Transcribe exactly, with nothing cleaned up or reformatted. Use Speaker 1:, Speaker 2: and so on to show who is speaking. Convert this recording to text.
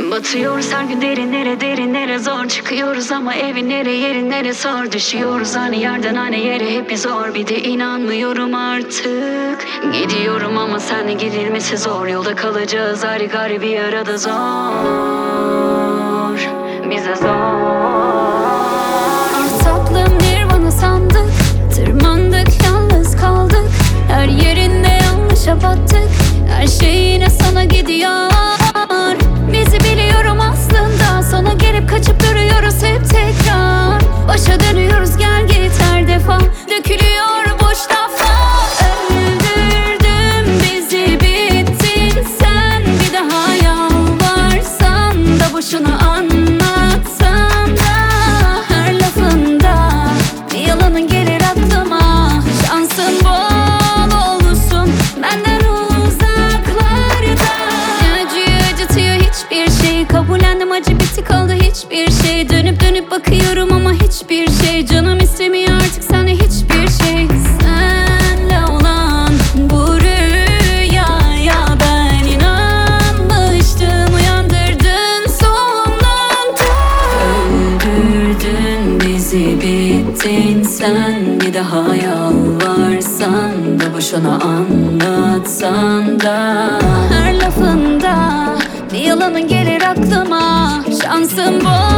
Speaker 1: Batıyoruz her gün derinlere derinlere, zor çıkıyoruz ama evin nere yerin nere sor. Düşüyoruz aynı yerden aynı yere hep bir zor, bir de inanmıyorum artık. Gidiyorum ama seninle gidilmesi zor, yolda kalacağız ayrı gayrı bir arada zor. Bize zor.
Speaker 2: Tatlım nirvana sandık, tırmandık yalnız kaldık. Her yerinde yanlışa battık, her şey yine sana gidiyor. Bizi biliyorum aslında, sana gelip kaçıp duruyoruz hep tekrar. Başa dönüyoruz gel git her defa, dökülüyor boş lafa. Öldürdün bizi bittin sen, bir daha yalvarsan da boşuna anlatsan da. Her lafında bir yalanın gelir aklıma, şansın bol olsun benden uzaklarda. Acıyor acıtıyor hiçbir şey, kabullendim acı bitti kaldı hiçbir şey. Dönüp dönüp bakıyorum ama hiçbir şey, canım istemiyor artık senle hiçbir şey. Senle olan bu rüyaya ben inanmıştım, uyandırdın sonunda. Öldürdün bizi bittin sen, bir daha yalvarsan da boşuna anlatsan da. Her lafında bir yalanın gelir aklıma, şansım bol